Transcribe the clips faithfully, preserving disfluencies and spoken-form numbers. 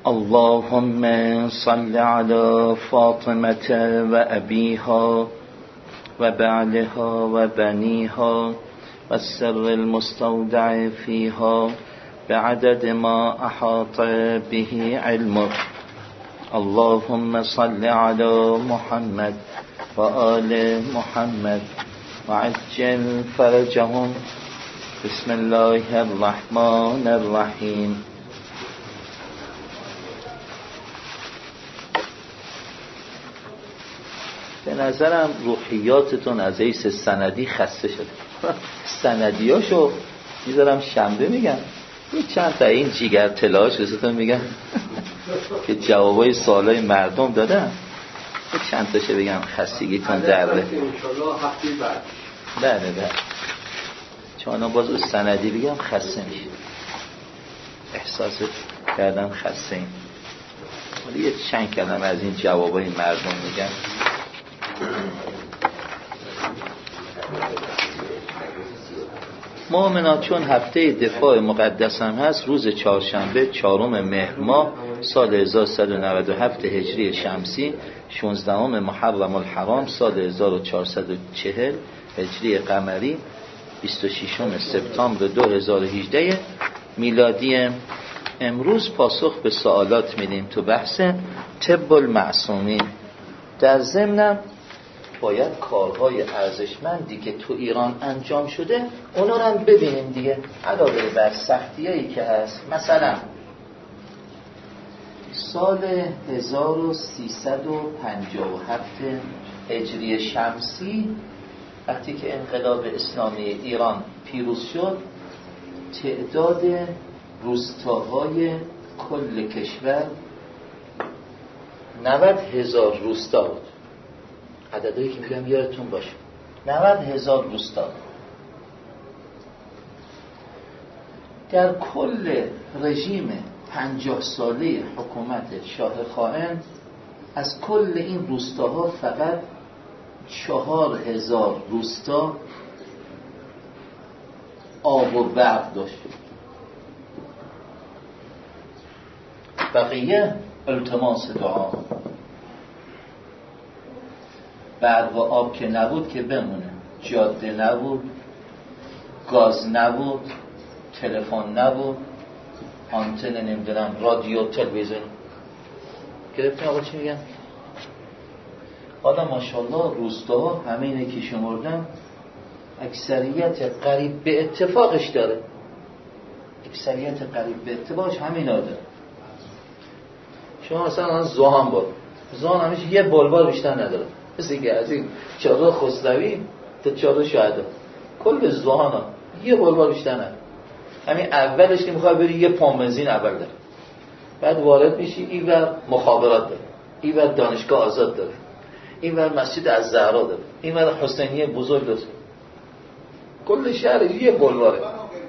اللهم صل على فاطمة وأبيها وبعلها وبنيها والسر المستودع فيها بعدد ما أحاط به علمك. اللهم صل على محمد وآل محمد وعجل فرجهم. بسم الله الرحمن الرحیم. به نظرم روحیاتتون از حیث سندی خسته شده. سندیاشو میذارم شنبه میگم، یه چند تا این جیگر طلاش رسیتون میگم که جوابای سوالای مردم دادم، یه چند تاشه بگم خستگیتون درده. بله بله، چون باز از سندی بگم خسته میشه، احساس کردم خسته ایم. ولی یه چند کلمه از این جوابای مردم میگم. مؤمنان، چون هفته دفاع مقدس هم هست، روز چهارشنبه چهارم مهر ماه سال هزار و صد و نود و هفت هجری شمسی، شانزدهم محرم الحرام سال هزار و چهارصد و چهل هجری قمری، بیست و ششم سپتامبر دو هزار و هجده میلادی. امروز پاسخ به سوالات میدیم تو بحث طب المعصومین. در ضمنم باید کارهای ارزشمندی که تو ایران انجام شده اونا رو هم ببینیم دیگه، علاوه بر سختیایی که هست. مثلا سال هزار و سیصد و پنجاه و هفت هجری شمسی، وقتی که انقلاب اسلامی ایران پیروز شد، تعداد روستاهای کل کشور نود هزار روستا بود. عددهایی که میگم یادتون باشه، نود هزار روستا. در کل رژیم پنجاه ساله حکومت شاه خائن، از کل این روستاها فقط چهار هزار روستا آب و برق داشت، بقیه التماس دعا. برق و آب که نبود که بمونه، جاده نبود، گاز نبود، تلفن نبود، آنتن نمیدونم، رادیو، تلویزیون. گرفتین آقا چی میگن؟ حالا ماشاءالله روستاها همه اینه که شمردم اکثریت قریب به اتفاقش داره، اکثریت قریب به اتفاقش همینا داره. شما مثلا زوهان بود، زوهان همیشه یه بلوار بیشتر نداره، مثل که از این چادر خسروی تا چادر شهدا، کل زوهان ها یه بلوار بیشتر نداره. همین اولش که میخوای بری یه پمپ بنزین اول داره، بعد وارد میشی اینور مخابرات داره، اینور دانشگاه آزاد داره، اینور مسجد الزهرا داره، اینور حسینیه بزرگ داره، کل شهر یه بلواره.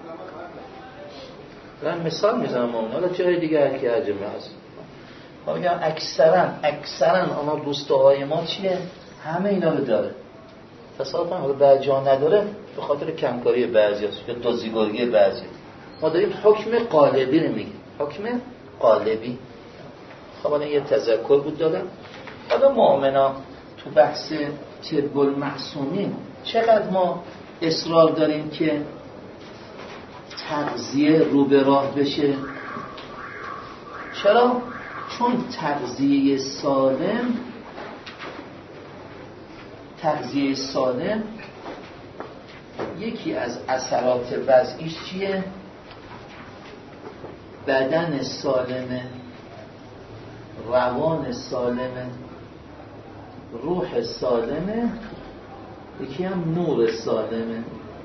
من مثال میزنم اون، حالا جای دیگه هر کی عجبه هست. حالا میگم اکثرا اکثرا اما روستاهای ما چیه؟ همه اینا رو داره. تصادفاً حالا بعضی جا نداره به خاطر کمکاری بعضیاست یا دزدگری بعضی. ما داریم حکم قالبی رو میگیم، حکم قالبی. خب الان یه تذکر بود دادم. حالا مؤمنا تو بحث طب المعصومین چقدر ما اصرار داریم که تغذیه رو به راه بشه. چرا؟ چون تغذیه سالم تغذیه سالم یکی از اثرات وضعیش چیه؟ بدن سالمه، روان سالمه، روح سالمه، یکی هم نور سالمه.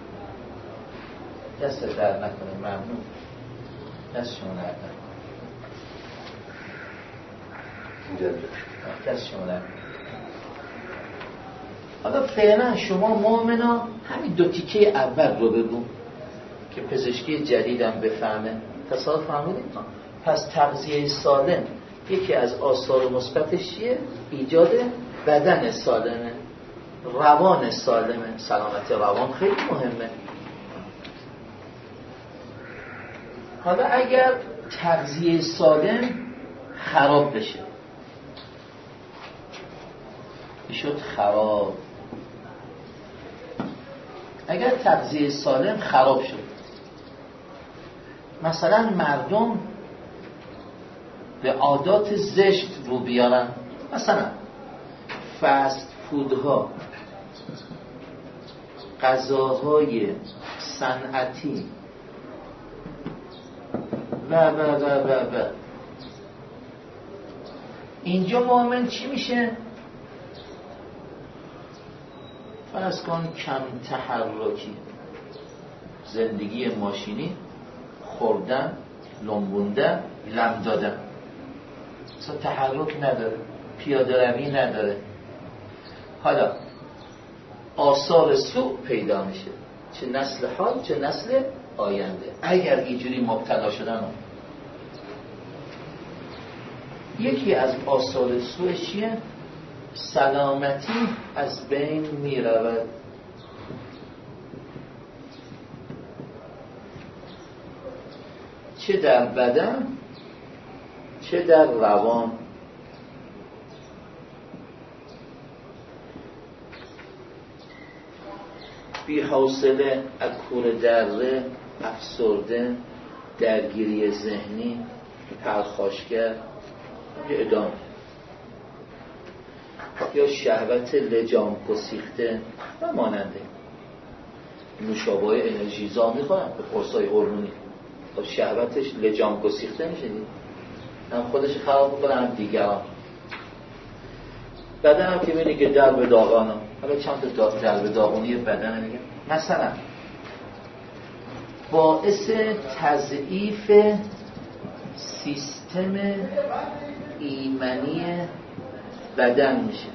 دست در نکنه، ممنون، دست شما در نکنه، دست شما در نکنه. حالا فعلا شما مؤمنا همین دو تیکه اول رو بگو که پزشکی جدیدم بفهمه. تصادف فهمیدید؟ پس تغذیه سالم یکی از آثار مثبتش چیه؟ ایجاد بدن سالمه، روان سالمه. سلامت روان خیلی مهمه. حالا اگر تغذیه سالم خراب بشه، میشد خراب. اگر تغذیه سالم خراب شد، مثلا مردم به عادات زشت رو بیارن، مثلا فست فودها، غذاهای صنعتی و و و و و اینجا معامل چی میشه؟ فرض کن کم تحرکی، زندگی ماشینی، خوردن، لنبوندن، لم دادن، اصلا تحرک نداره، پیاده روی نداره. حالا آثار سوء پیدا میشه، چه نسل حال چه نسل آینده، اگر اینجوری مبتلا شدن. یکی از آثار سوء چیه؟ سلامتی از بین می رود. چه در بدن چه در روان. بی حوصله، اکور دره، افسرده، درگیری ذهنی، پرخاشگر، ادامه، یا شهوت لجام گسیخته و ماننده. نوشابه‌های انرژیزا میخورن به قرصای هورمونی، خب شهوتش لجام گسیخته میشه دیگه، هم خودش خراب میکنه هم دیگران. بدن هم که میگه درب داغانم، حالا چند تا درب داغونی بدن میگه، مثلا باعث تضعیف سیستم ایمنی بدن میشه.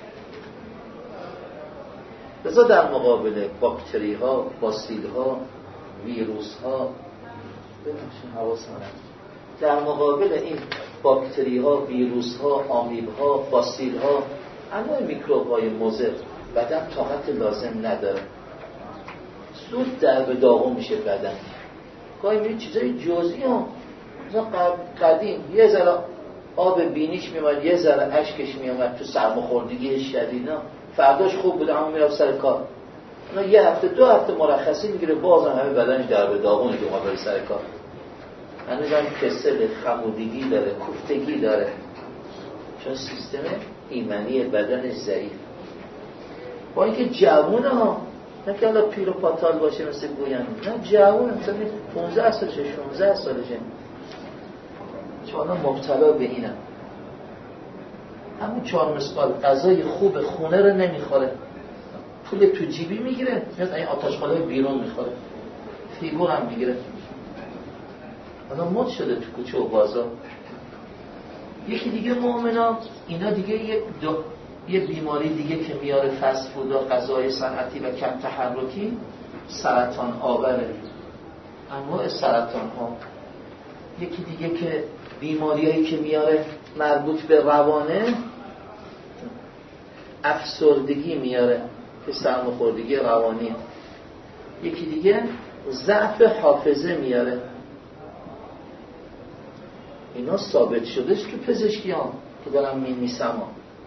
لذا در مقابل باکتری ها، باسیل ها، ویروس ها، ببینید حواسم هست، در مقابل این باکتری ها، ویروس ها، آمیب ها، باسیل ها، انواع میکروب های مضر، بدن طاقت لازم نداره، زود در به داغون میشه بدن. گاهی میبینید چیزای جزئی ها، مثلا قدیم یه ذره آب بینیش میومد، یه ذره اشکش میومد تو سرماخوردگی شدیدا، فرداش خوب بود اما میرفت سر کار. اونا یه هفته دو هفته مرخصی میگیره، بازم همه بدنش در به داغونه که ما بره سر کار. هنوزم کسل، خمودگی داره، کوفتگی داره، چون سیستم ایمنی بدنش ضعیف. با اینکه جوونه ها، نه که حالا پیر و پاتال باشه مثل گویند، نه جوونه، مثلا پانزده سالشه، شانزده سالشه، چون مبتلا به اینم. همون چهار مسقال غذای خوب خونه رو نمیخوره، پول تو جیبی میگیره، میاد این آتشخالای بیرون میخوره، فیگور هم میگیره. حالا مد شده تو کوچه و بازار. یکی دیگه مؤمنا، اینا دیگه یه, دو... یه بیماری دیگه که میاره فست فودا، غذای صنعتی و کم تحرکی، سرطان آوره، انواع سرطان ها. یکی دیگه که بیماریایی که میاره مربوط به روانه، افسردگی میاره که سرماخوردگی روانی. یکی دیگه ضعف حافظه میاره. اینا ثابت شدهش تو پزشکی ها که دارم می نیسم،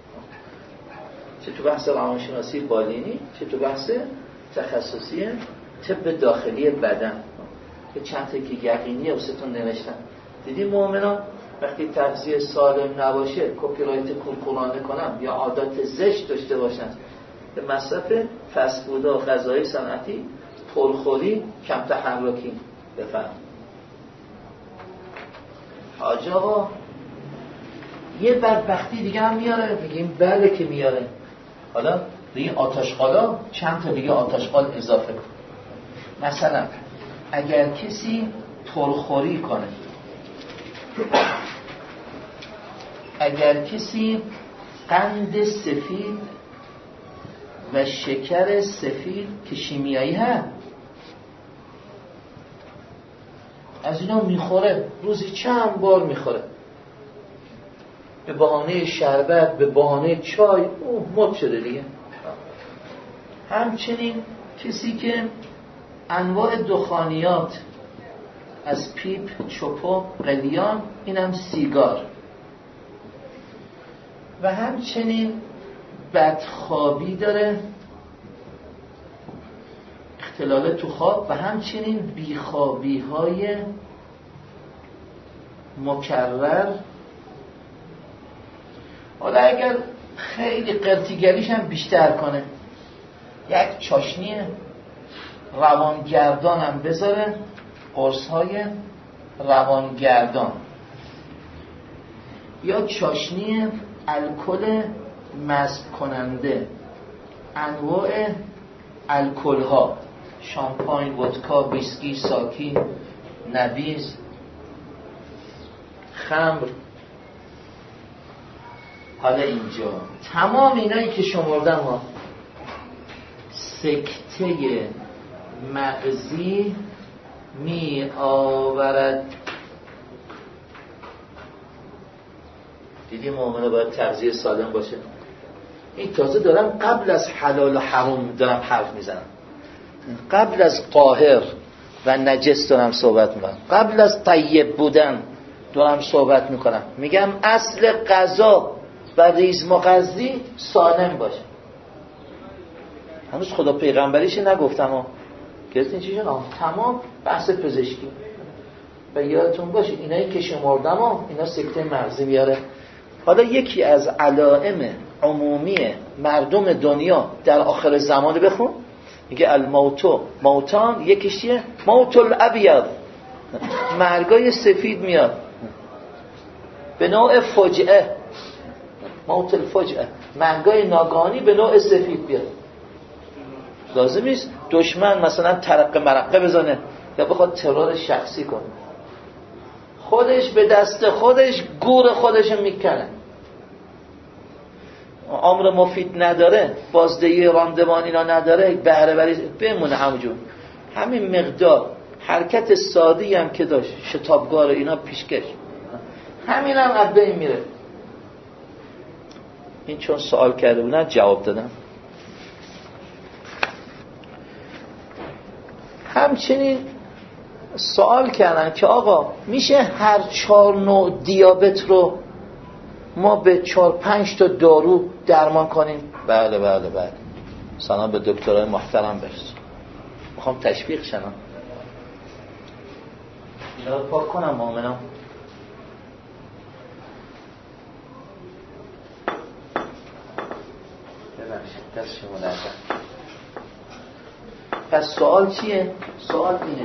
چه تو بحث روانشناسی بالینی، چه تو بحث تخصصی طب داخلی بدن، که چند تا که یقینیه واسهتون نوشتم. دیدی مؤمنا وقتی تغذیه سالم نباشه، کپی رایت کورکورانه کنم یا عادات زشت داشته باشن، به مصرف فست فودها، غذای صنعتی، پرخوری، کم تحرکی. بفهم حاج آقا یه بدبختی دیگه هم میاره، میگیم بله که میاره. حالا دیگه آتشقالا چند تا دیگه آتشقال اضافه کن. مثلا اگر کسی پرخوری کنه، اگر کسی قند سفید و شکر سفید که شیمیایی هست از اینا میخوره، روزی چند بار میخوره، به بهانه شربت، به بهانه چای، اوه مد شده دیگه. همچنین کسی که انواع دخانیات از پیپ، چوپو، قلیان، اینم سیگار، و همچنین بدخوابی داره، اختلال تو خواب، و همچنین بیخوابی های مکرر. حالا اگر خیلی قرتیگریش هم بیشتر کنه، یک چاشنی روانگردان هم بذاره، قرص های روانگردان، یا چاشنی الکل مست کننده، انواع الکل ها، شامپاین، ودکا، ویسکی، ساکی، نبیذ، خمر. حالا اینجا تمام اینایی که شمردم ها سکته مغزی می آورد. دیدی مومنه باید تغذیه سالم باشه. این تازه دارم قبل از حلال و حرام دارم حرف میزنم، قبل از طاهر و نجس دارم صحبت میکنم، قبل از طیب بودن دارم صحبت میکنم. میگم اصل غذا و ریز مغذی سالم باشه. هنوز خدا پیغمبریش نگفتم ها، گرفتین چی شد؟ تمام بحث پزشکی. و یادتون باشه اینایی که شمردم ها اینا سکته مغزی میاره. حالا یکی از علائم عمومی مردم دنیا در آخر زمان بخون، میگه الموتو موتان، یکیش چیه؟ موت الابیض، مرگای سفید میاد به نوع فجعه، موت الفجعه، مرگای ناگهانی به نوع سفید بیاد. لازم نیست دشمن مثلا ترقه مرقه بزنه یا بخواد ترور شخصی کنه، خودش به دست خودش گور خودش میکنه. امر مفید نداره، بازدهی راندمان اینا نداره، بهره وری بمونه همونجور. همین مقدار حرکت ساده‌ای هم که داشت، شتابگار اینا پیشکش، همین هم از بین میره. این چون سوال کرده بودن جواب دادم. همچنین سوال کردن که آقا میشه هر چهار نوع دیابت رو ما به چهار پنج تا دارو درمان کنیم؟ بله بله بله. سلام به دکترای محترم برس. میخوام تشویق شنم. اینا رو پاک کنم مؤمنم. ببخشید دست شما لرزد. پس سوال چیه؟ سوال اینه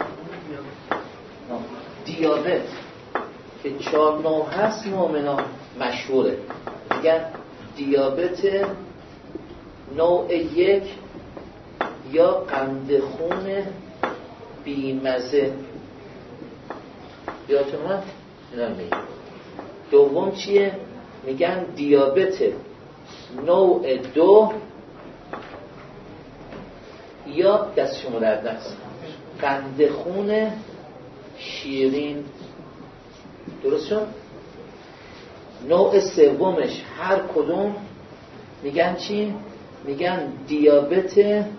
دیابت که چهار نوع هست مؤمنان مشهوره، میگن دیابت نوع یک یا قند خون بیمزه. یادتون هست؟ اینا رو میگن. دوم چیه؟ میگن دیابت نوع دو یا دست شما در دست قند خون شیرین. درست شد؟ نوع سومش هر کدوم میگن چی؟ میگن دیابت،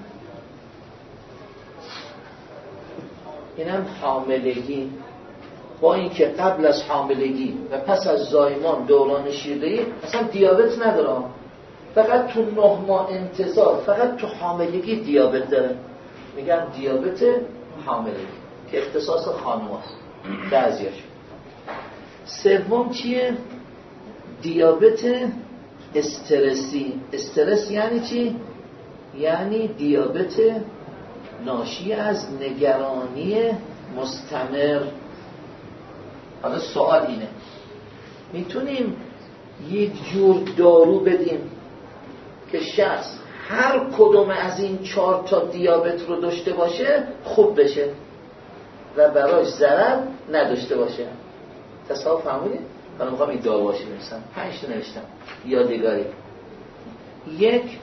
اینم حاملگی، با اینکه قبل از حاملگی و پس از زایمان دوران شیردهی اصلا دیابت نداره، فقط تو نه ماه انتظار، فقط تو حاملگی دیابت داره، میگن دیابت حاملگی که اختصاص خانم هست بعضیاش. سوم چیه؟ دیابت استرسی. استرس یعنی چی؟ یعنی دیابت ناشی از نگرانی مستمر. حالا سوال اینه، میتونیم یک جور دارو بدیم که شخص هر کدوم از این چهار تا دیابت رو داشته باشه خوب بشه و براش ضرر نداشته باشه؟ تصور فهمونید؟ من میخوام این دارو باشی برسم. پنج تا نوشتم یادگاری. یک،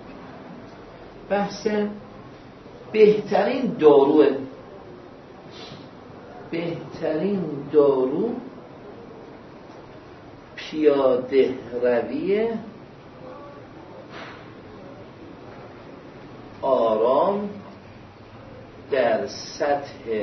بحث بهترین داروه. بهترین دارو پیاده روی آرام در سطح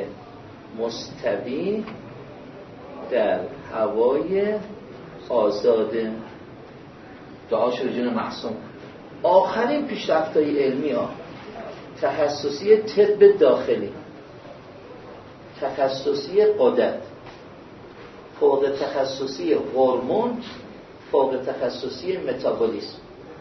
مستوی در هوای آزاده. دعاش رجل معصوم. آخرین پیشرفت‌های علمی ها تخصصی طب داخلی، تخصصی غدد، فوق تخصصی هورمون، فوق تخصصی متابولیسم.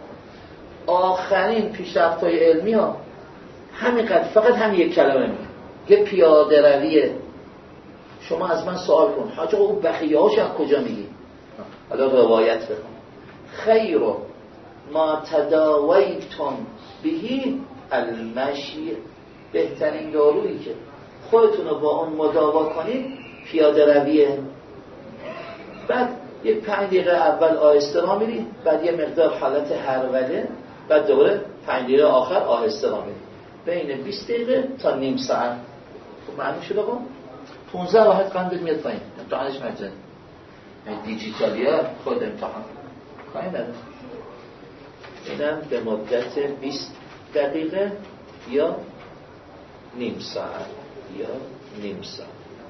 آخرین پیشرفت‌های علمی ها همینقدر، فقط هم یک کلمه میگه، یه پیاده رویه. شما از من سوال کن حاج آقا اون بخیه‌هاش از کجا میگی؟ حالا روایت بخون. خیر ما تداویتم بهی المشی، بهترین دارویی که خودتون رو با اون مداوا کنید پیاده رویه. بعد یه پنج دقیقه اول آهسته راه میرید، بعد یه مقدار حالت هروله، بعد دوباره پنج دقیقه آخر آهسته راه میرید، بین بیست دقیقه تا نیم ساعت. خب معنی شده با پونزده واحد قندت میاد پایین، امتحانش مجانی. دیجیتالی ها خود امتحان کاری نداره. اینم به مدت بیست دقیقه یا نیم ساعت یا نیم ساعت.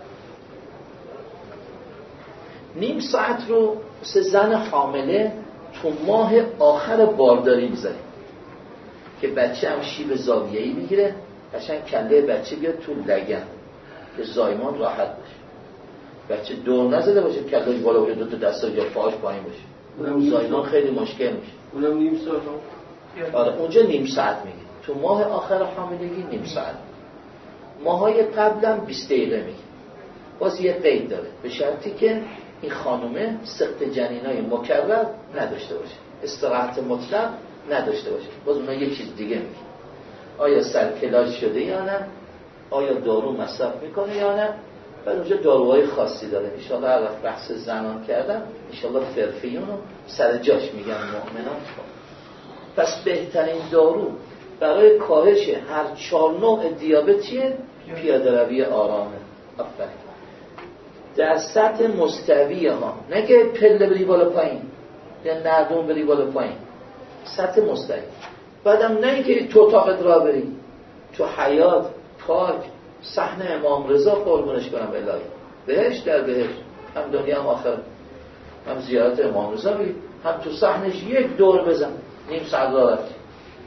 نیم ساعت رو سه زن حامله تو ماه آخر بارداری میذاریم که بچه هم شیب زاویه‌ای میگیره، قشنگ کله بچه بیاد تو لگن که زایمان راحت باشه، بچه دور نزده باشه، کله بالا باشه، دو تا دستا یا پاش پایین باشه، زایمان خیلی مشکل میشه. اونم نیم ساعت هم؟ آره اونجا نیم ساعت میگه، تو ماه آخر حاملگی نیم ساعت. ماهای قبلم بیست دقیقه میگه. باز یه قید داره، به شرطی که این خانومه سقط جنینای مکرر نداشته باشه، استراحت مطلق نداشته باشه. باز اونها یه چیز دیگه میگه، آیا سرکلاژ شده یا نه، آیا دارو مصرف میکنه یا نه. بعد اونجا داروهای خاصی داره. انشالله هر وقت بحث زنان کردم انشالله فرفیون رو سر جاش میگن مؤمنان. پس بهترین دارو برای کاهش هر چهار نوع دیابت چیه؟ پیاده روی آرامه. آفرین. در سطح مستوی ها، نه که پله بری بالا پایین یا نردون بری بالا پایین، سطح مستوی. بعدم نه اینکه تو اتاقت را بری، تو حیات، پارک، صحن امام رضا قربونش کنم الهی، بهش در بهش، هم دنیا هم آخر، هم زیارت امام رضا بری، هم تو صحنش یک دور بزن، نیم ساعت راه رفتی،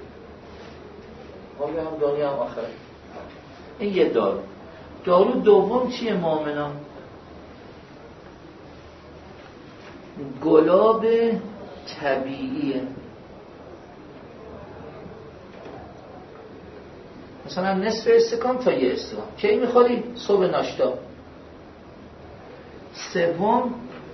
هم دنیا هم آخر. این یه دارو. دارو دوم چیه مؤمنان؟ گلاب طبیعیه. مثلا نصف استکان تا یه استکان کی میخوری؟ صبح ناشتا. سوم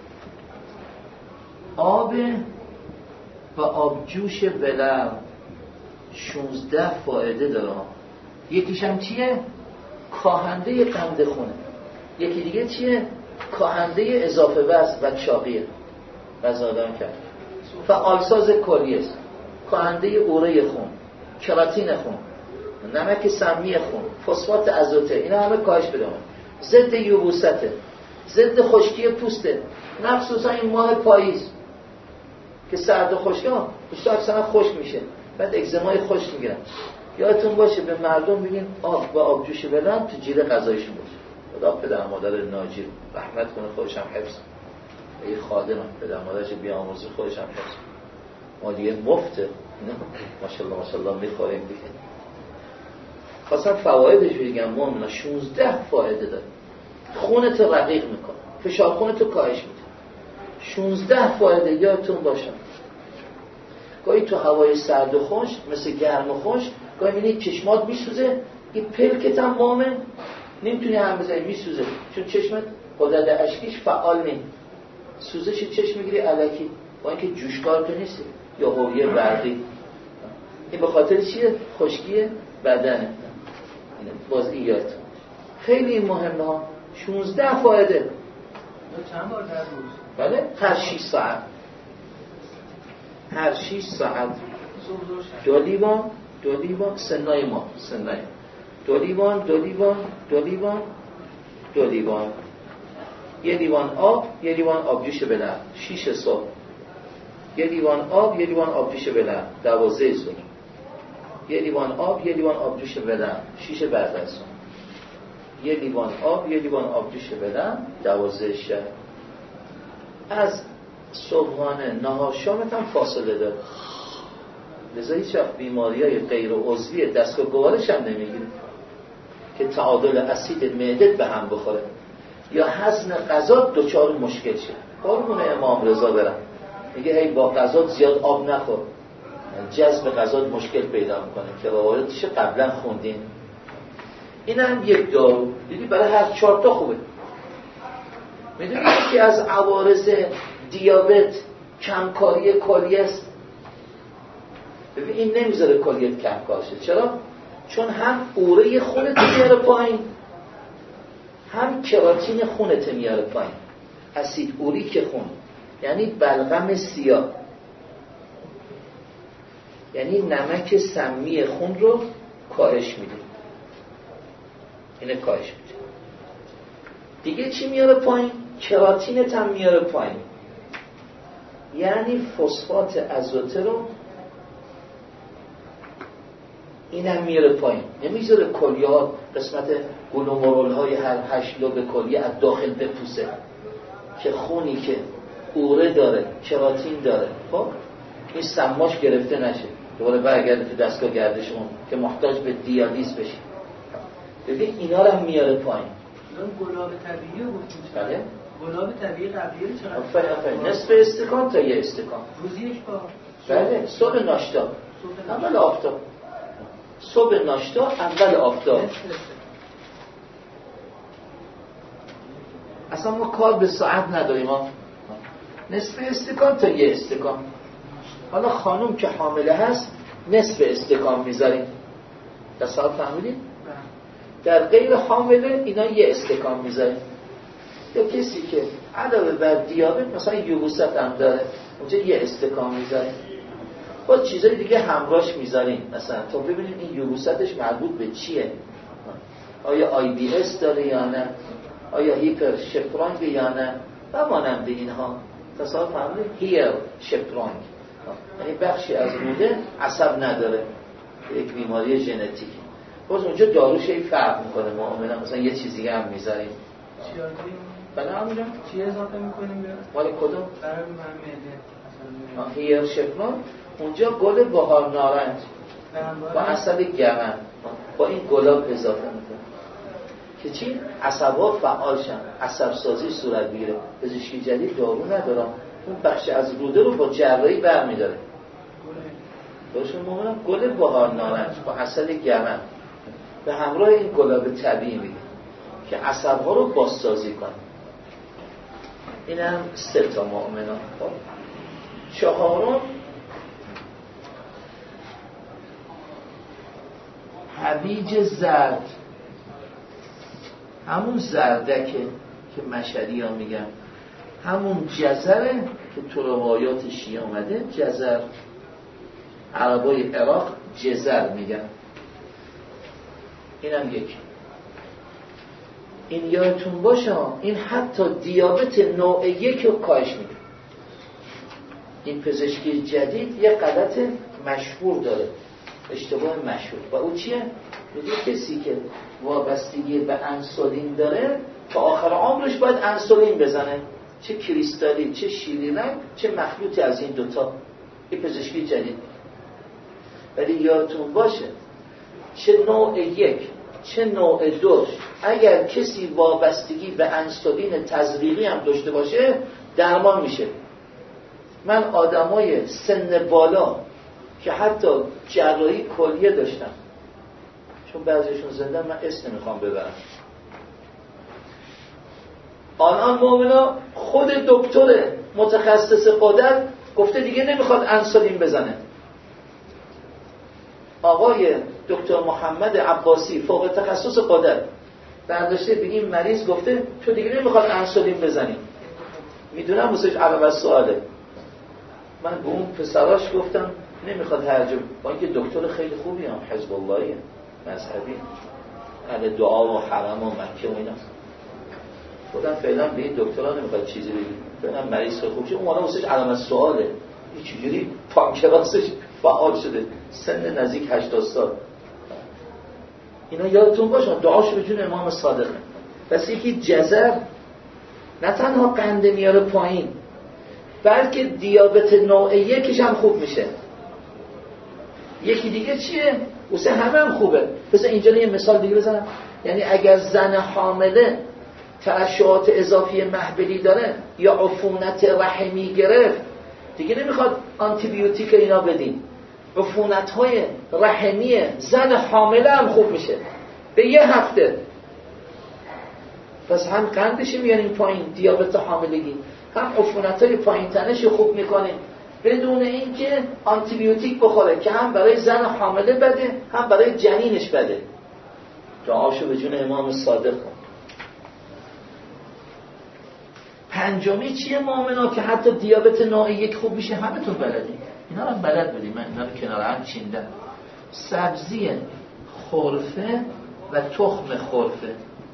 آب و آبجوش ولر، شانزده فایده داره. یکیش هم چیه؟ کاهنده قند خونه. یکی دیگه چیه؟ کاهنده اضافه وزن و چاقیه. وزن آدم کرد. فعالساز کلیه، کاهنده اوره خون، کراتین خون، نمک سمی خون، فسفات ازوته، اینا همه کاهش بده. ضد یبوسته، ضد خشکی پوسته، مخصوصا این ماه پاییز که سرد و خشک ها پوست اکثرا خشک میشه، بعد اگزمای خشک میگیرن. یادتون باشه به مردم بگین آب و آبجوش ولرم تو جیره غذایشون باشه. خدا پدر مادر ناجی رحمت کنه، خودش هم حفظ. ای خادمم پدر مادرش بیامرزه، خودش هم حفظ. ما دیگه مفته ماشاءالله ماشاءالله میخوریم دیگه. خواستم فوایدش بگم. مؤمنا شانزده فایده داره. خونت رقیق میکنه، فشار خونت رو کاهش میده. شانزده فایده یادتون باشه. گاهی تو هوای سرد و خشک مثل گرم و خشک گاهی میبینی چشمات میسوزه، این پلکت هم مؤمن نمیتونی هم بزنی، میسوزه چون چشمت غدد اشکیش فعال نیست. سوزش چشم میگیری الکی، با اینکه جوشکار تو نیستی یا هویه برقی. این به خاطر چیه؟ خشکی بدنه. باز این یاد خیلی مهمه ها. شانزده فایده. چند بار در روز؟ بله هر شش ساعت. هر شش ساعت دو لیوان، دو لیوان سنای ما سنای دو لیوان، دو لیوان، دو لیوان، دو لیوان، یه لیوان آب، یه لیوان آبجوش ولر. شیش صبح یه لیوان آب، یه لیوان آبجوش ولر. دوازده ظهر یه لیوان آب، یه لیوان آبجوش ولر. شیش بعد از ظهر یه لیوان آب، یه لیوان آبجوش ولر. دوازده شب. از صبحانه نهار شامت هم فاصله داره، لذا هیچ وقت بیماری های غیر عضوی دستگاه گوارش هم نمیگیری که تعادل اسید معدت به هم بخوره یا هضم غذا دچار مشکل شه. قربون امام رضا برم میگه هی با غذا زیاد آب نخور، جذب غذا مشکل پیدا میکنه که روایتش قبلا خوندین. این هم یک دارو دیدی برای هر چهار تا خوبه. میدونید که از عوارض دیابت کمکاری کلیه است. ببین این نمیذاره کلیت کمکار شه. چرا؟ چون هم اوره خونت میاره پایین، هم کراتین خونت میاره پایین. اسید اوریک خون یعنی بلغم سیاه، یعنی نمک سمی خون رو کاهش میده. اینه کاهش میده. دیگه چی میاره پایین؟ کراتینت هم میاره پایین، یعنی فسفات ازوته رو اینم میاره پایین. نمیذاره کلیات قسمت گلومرول های هر هشت لوب کلیه از داخل بپوسه که خونی که اوره داره کراتین داره خب این سماش گرفته نشه دوباره برگرده تو دستگاه گردشمون که محتاج به دیالیز بشه. ببین اینا رو هم میاره پایین. اون گلاب طبیعی رو گفتیم. بله گلاب طبیعی قبلیه چقدر؟ آفرین آفرین نصف استکان تا یه استکان روزی یک بار. بله صبح ناشتا اول آفتاب، صبح ناشتا اول آفتاب. اصلا ما کار به ساعت نداریم ما. نصف استکان تا یه استکان. حالا خانم که حامله هست نصف استکان میذاریم. تصور فهمیدید؟ در غیر حامله اینا یه استکان میذاریم. یا کسی که علاوه بر دیابت مثلا یبوست هم داره اونجا یه استکان میذاریم. با چیزای دیگه همراهش میذاریم مثلا تا ببینیم این یبوستش مربوط به چیه. آیا آی بی اس داره یا نه، آیا هیپر شپرانگ یا نه و مانند اینها. تصور فهمیدید؟ هیر شپرانگ یعنی بخشی از روده عصب نداره، یک بیماری ژنتیک. باز اونجا داروش یک فرق میکنه معامله، مثلا یه چیزی هم میذاریم. بله همونجا چی اضافه میکنیم بیاره؟ مال کدوم؟ برای من میده هیر شپرانگ اونجا گل بهار نارنج با عسل گمن با این گلاب اضافه میکنه که چی؟ عصب‌ها فعال شن، عصب سازی صورت بگیره. پزشکی جدید دارو ندارم اون بخش از روده رو با جراحی برمی‌داره. درست میگم؟ گل بهار نارنج با عسل گمن به همراه این گلاب طبیعی میده که عصب‌ها رو بازسازی کنه. اینم سه تا مؤمنان. چهارم هویج زرد، همون زردکه که مشهدی ها میگن، همون جزره که تو روایات شیعه آمده. جزر عربای عراق جزر میگن. اینم یکی. این یادتون باشه این حتی دیابت نوع یک رو کاهش میده. این پزشکی جدید یه غلط مشهور داره، اشتباه مشهور، و اون چیه؟ میگه کسی که وابستگی به انسولین داره تا آخر عمرش باید انسولین بزنه، چه کریستالی چه شیری رنگ چه مخلوطی از این دوتا. این پزشکی جدید. ولی یادتون باشه چه نوع یک چه نوع دوش اگر کسی وابستگی به انسولین تزریقی هم داشته باشه درمان میشه. من آدمای سن بالا که حتی جراحی کلیه داشتم، چون بعضیشون زنده من اسم نمیخوام ببرم، آنان مومنا خود دکتر متخصص قدرت گفته دیگه نمیخواد انسولین بزنه. آقای دکتر محمد عباسی فوق تخصص قدرت برداشته به این مریض گفته تو دیگه نمیخواد انسولین بزنی. میدونم واسه علاوه سواله. من به اون پسراش گفتم نمیخواد هرجا، با اینکه دکتر خیلی خوبی هم حزب اللهی مذهبی اهل دعا و حرم و مکه و اینا، خودم فعلا به این دکترها نمیخواد چیزی بگیم، فعلا مریض خیلی خوب شه. اون مالا واسه علامت سواله این چجوری پانکراسش فعال شده سن نزدیک هشتاد سال. اینا یادتون باشه دعاشو به جون امام صادقه. پس یکی جزر نه تنها قند میاره پایین، بلکه دیابت نوع یکش هم خوب میشه. یکی دیگه چیه؟ واسه همه هم خوبه. بذار اینجا یه مثال دیگه بزنم. یعنی اگر زن حامله ترشحات اضافی محبلی داره یا عفونت رحمی گرفت، دیگه نمیخواد آنتی بیوتیک اینا بدین. عفونت‌های رحمی زن حامله هم خوب میشه به یه هفته. پس هم قندش میاریم پایین، دیابت حاملگی، هم عفونت‌های پایین تنش خوب میکنیم بدون اینکه آنتی بیوتیک بخوره که هم برای زن حامله بده هم برای جنینش بده. دعاشو به جون امام صادق کن. پنجمی چیه مؤمنا که حتی دیابت نوع یک خوب میشه؟ همه تون بلدین، اینا رو بلد بدیم. من اینا رو کنار هم چیندم. سبزی خرفه و تخم خرفه.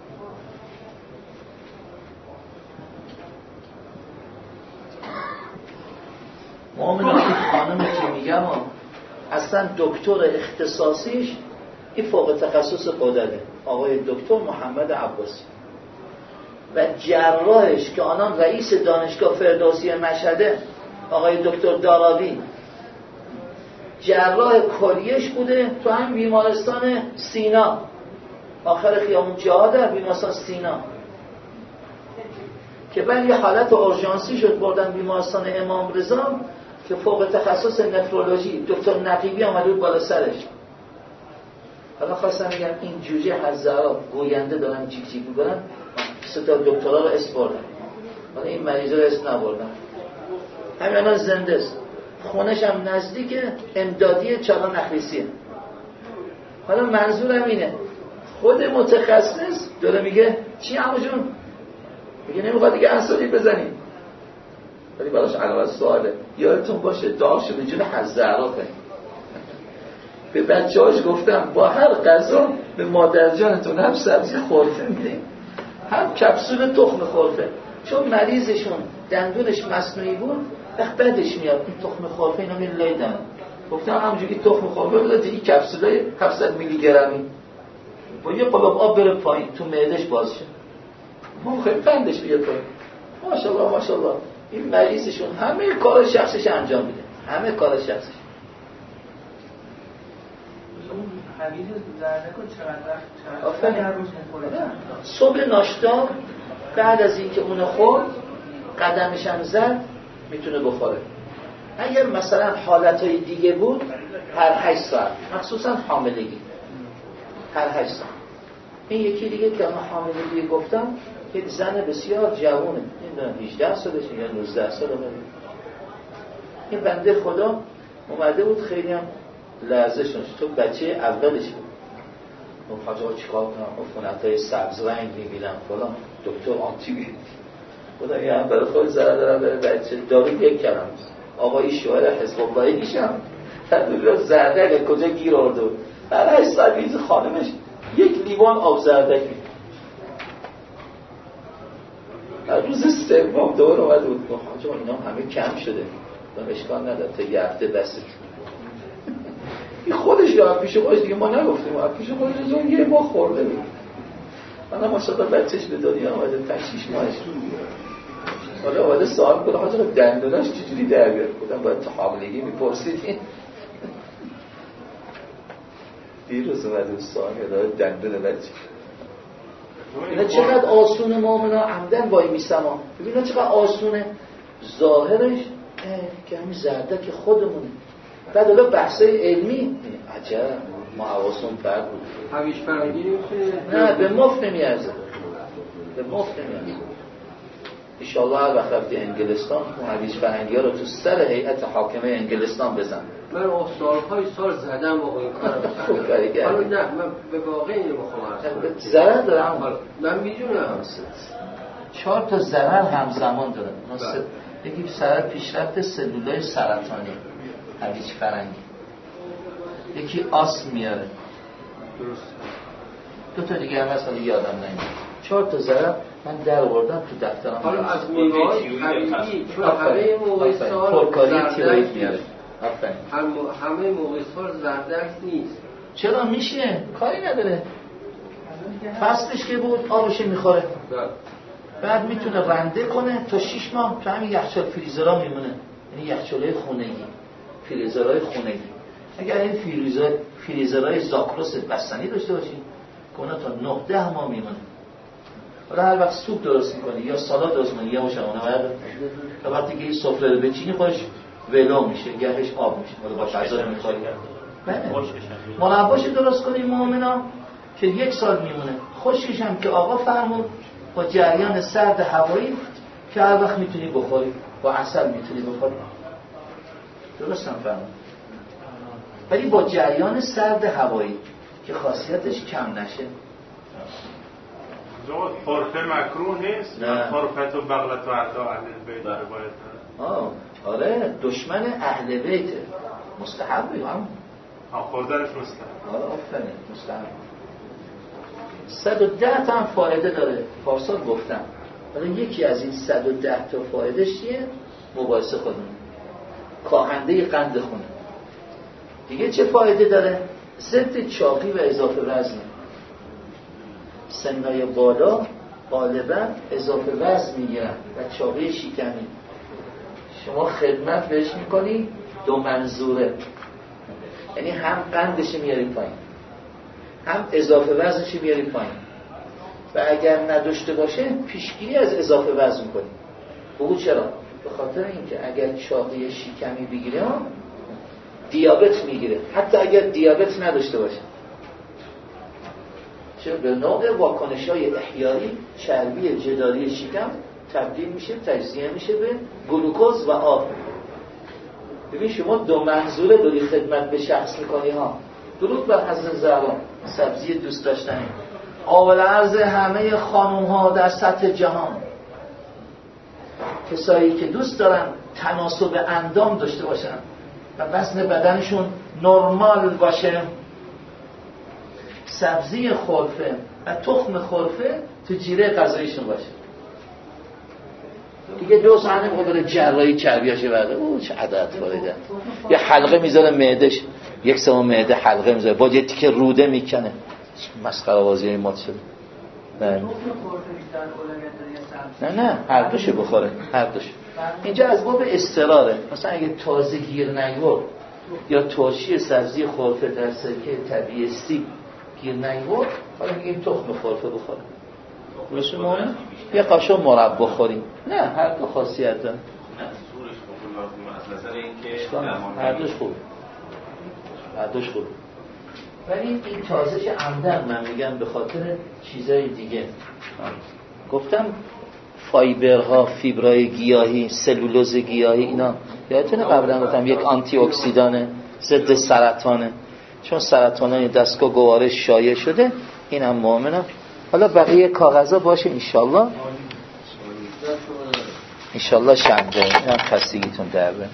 مؤمنا این خانم که میگم اصلا دکتر اختصاصیش این فوق تخصص قدرته، آقای دکتر محمد عباسی، و جراحش که آنان رئیس دانشگاه فردوسی مشهده آقای دکتر داراوی، جراح کلیهش بوده تو همین بیمارستان سینا، آخر خیابون جهاد در بیمارستان سینا، که بعد یه حالت اورژانسی شد بردن بیمارستان امام رضا که فوق تخصص نفرولوژی دکتر نقیبی آمده بود بالا سرش. حالا خواستم میگم این جوجه حزارا گوینده دارن چیک چیک میکنن، سه تا دکترا رو اسم بردن، حالا این مریضا رو اسم نبردن. همین الان زنده است، خونش هم نزدیک امدادی چالان نخلیسیه. حالا منظورم اینه خود متخصص داره میگه چی عمو جون؟ میگه نمیخواد دیگه انسولی بزنیم، ولی براش علامت سواله. یادتون باشه دعاشو به جون حزارا کنیم. به بچه‌هاش گفتم با هر غذا به مادر جانتون هم سبزی خرفه میدیم هم کپسول تخم خرفه، چون مریضشون دندونش مصنوعی بود وقت بعدش میاد این تخم خرفه اینا میره لای دهن. گفتم همونجوری تخم خرفه بذار این کپسولای هفتصد میلی گرمی با یه قلاب آب بره پایین تو معدهش باز شه، ما خیلی قندش بیاد پایین. ماشاءالله ماشاءالله این مریضشون همه کار شخصش انجام میده، همه کار شخصش. حویج زردک رو چقدر چقدر هر روز می‌خوره؟ صبح ناشتا بعد از اینکه اون خورد قدمش هم زد میتونه بخوره. اگر مثلا حالتهای دیگه بود هر هشت ساعت، مخصوصا حاملگی هر هشت ساعت. این یکی دیگه که من حاملگی گفتم یک زن بسیار جوونه، نمیدونم هجده سالشه یا نوزده ساله، این بنده خدا اومده بود خیلی هم لحظه شد تو بچه اولش بود. اون حاجه ها چیکار کنم؟ عفونت‌های سبز رنگ می‌بینم فلان، دکتر آنتی بیوتیک. خدا یه هم برای خود ضرر دارم برای بچه دارو یک کلم. آقای شوهر حزب اللهی میشم. تدبیر زردک کجا گیر آورده بود. هر هشت ساعت میز خانمش یک لیوان آب زردک می‌خورد. هر روز سوم دور اومد بود. حاجه اینا همه کم شده. من اشکال نداره تا یه هفته بسش. این خودش یا پیش خودش دیگه ما نگفتیم، پیش خودش اون یه ما خورده بود. من هم ماشاءالله بچهش به دنیا آمده پنج شیش ماهش. حالا آمده سوال کنه حاجا دندوناش چجوری در بیاد؟ گفتم باید تا حاملگی میپرسیدین. دیروز اومده سوال اداره دندون بچه. اینا چقدر آسونه مؤمنا عمدن وای میسما. ببینا چقدر آسونه. ظاهرش که همین زردک خودمونه. بعد حالا بحثای علمی عجب ما حواسون فرق بود. هویج فرنگی نمیشه؟ نه به مفت نمیارزه، به مفت نمیارزه. انشاءالله هر وقت رفتی انگلستان اون هویج فرنگی ها رو تو سر هیئت حاکمه انگلستان بزن. من سالهای سال زدم با این کار رو. حالا نه من به واقع اینو بخوام ضرر دارم. من میدونم چهار تا ضرر همزمان داره. یکی ضرر پیشرفت سلولای سرطانی هویج فرنگی، یکی آسم میاره، درست. دو تا دیگه هم مثلا یادم نمیاد. چهار تا ضرر من در آوردم تو دفترم. حالا از میوه‌های طبیعی چون همه موقع سال پرکاری تیروئید میاره. آفرین. همه موقع سال زردک نیست. چرا میشه؟ کاری نداره. فصلش که بود آبش میخوره. بعد میتونه رنده کنه تا شش ماه تو همین یخچال فریزرها میمونه، یعنی یخچالای خونگی، فریزرهای خونگی. اگر این فریزر فریزرهای زاکروس بستنی داشته باشی که اونا تا نه ده ماه میمونه. حالا هر وقت سوپ درست میکنی یا سالاد درست میکنی یا مشامونه بعد تا وقتی که این سفره رو بچینی خودش ولو میشه، گهش آب میشه، حالا با غذا رو میخوری. مرباش درست کنی مومنا که یک سال میمونه. خشکش هم که آقا فرمود با جریان سرد هوایی که هر وقت میتونی بخوری، با عسل میتونی بخوری. درست هم فرمود. ولی با جریان سرد هوایی که خاصیتش کم نشه. زود خرفه مکروه نیست؟ نه خرفت و بغلت و اعدا اهل بیت رو باید آه آره دشمن اهل بیت مستحبی هم آه خوردنش مستحب. آره آفرین مستحب. صد و ده تا هم فایده داره، پارسال گفتم. ولی یکی از این صد و ده تا فایدهش چیه؟ مباحثه خودمون کاهنده قند خونه. دیگه چه فایده داره؟ ضد چاقی و اضافه وزن. سنای بالا غالبا اضافه وزن میگیرن و چاقی شکمی. شما خدمت بهش میکنی دو منظوره، یعنی هم قندش میاری پایین هم اضافه وزنش میاری پایین و اگر نداشته باشه پیشگیری از اضافه وزن میکنی. بگو چرا؟ به خاطر اینکه اگر چاقی شکمی بگیره دیابت میگیره، حتی اگر دیابت نداشته باشه. چون به نوع واکنش‌های احیایی چربی جداری شکم تبدیل میشه، تجزیه میشه به گلوکوز و آب. ببین شما دو منظوره داری خدمت به شخص میکنی ها. درود بر حضرت زهرا، سبزی دوست داشتنی، اول عرض همه خانوم ها در سطح جهان، کسایی که دوست دارن تناسب اندام داشته باشن و وزن بدنشون نرمال باشه، سبزی خرفه و تخم خرفه تو جیره غذاییشون باشه. دیگه دو ساعت نمیخواد بره جراحی چربیاشه برده. اوه چه عدد فایده. یه حلقه میذاره معدهش، یک سوم معده حلقه میذاره با یه تیکه روده میکنه. مسخره بازی مات شده. نه نه نه هر دوشه بخوره، هر دوشه. اینجا از باب استراره. مثلا اگه تازه گیر نیورد یا ترشی سبزی خرفه در سرکه طبیعی سیب گیر نیورد، حالا این تخم خرفه بخوره. رسول یه قاشق مربا بخوریم. نه هر دو خاصیت داره. هر دوش خوب. هر دوش خوب. ولی این تازهش عمدن من میگم به خاطر چیزای دیگه. گفتم فایبرها، فیبرهای گیاهی، سلولوز گیاهی اینا یادتونه قبلا گفتم یک آنتی اکسیدانه، ضد سرطانه. چون سرطانای دستگاه گوارش شایع شده، اینم مؤمنم. حالا بقیه کاغذها باشه انشالله. انشالله شنبه این خستگیتون در بره.